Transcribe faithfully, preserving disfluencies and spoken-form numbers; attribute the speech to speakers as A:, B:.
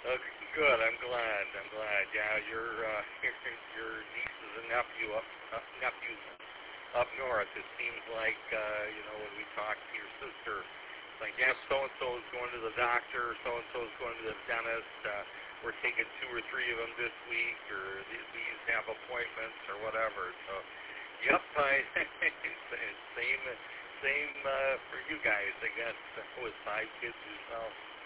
A: Uh, good. I'm glad. I'm glad. Yeah, your uh, your nieces and nephew up uh, nephews up north. It seems like uh, you know when we talk to your sister, it's like yeah, so and so is going to the doctor, so and so is going to the dentist. Uh, we're taking two or three of them this week, or these, these have appointments or whatever. So, yep, I same same uh, for you guys. I guess with five kids yourself.